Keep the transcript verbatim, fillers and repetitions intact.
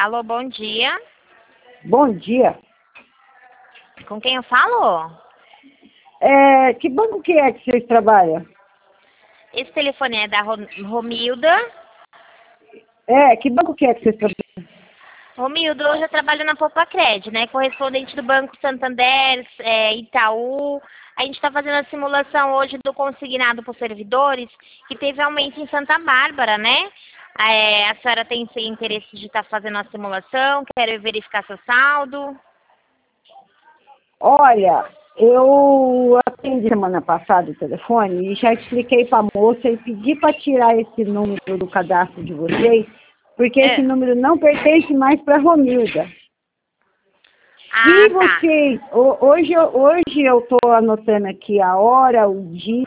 Alô, bom dia. Bom dia. Com quem eu falo? É, que banco que é que vocês trabalham? Esse telefone é da Ro- Romilda. É, que banco que é que vocês trabalham? Romilda, hoje eu trabalho na Popacred, né? Correspondente do Banco Santander, é, Itaú. A gente está fazendo a simulação hoje do consignado por servidores, que teve aumento em Santa Bárbara, né? É, a senhora tem esse interesse de estar fazendo a simulação? Quer verificar seu saldo? Olha, eu atendi semana passada o telefone e já expliquei para a moça e pedi para tirar esse número do cadastro de vocês, porque esse É. número não pertence mais para a Romilda. Ah, Se tá. vocês, ho- hoje, eu- hoje eu estou anotando aqui a hora, o dia,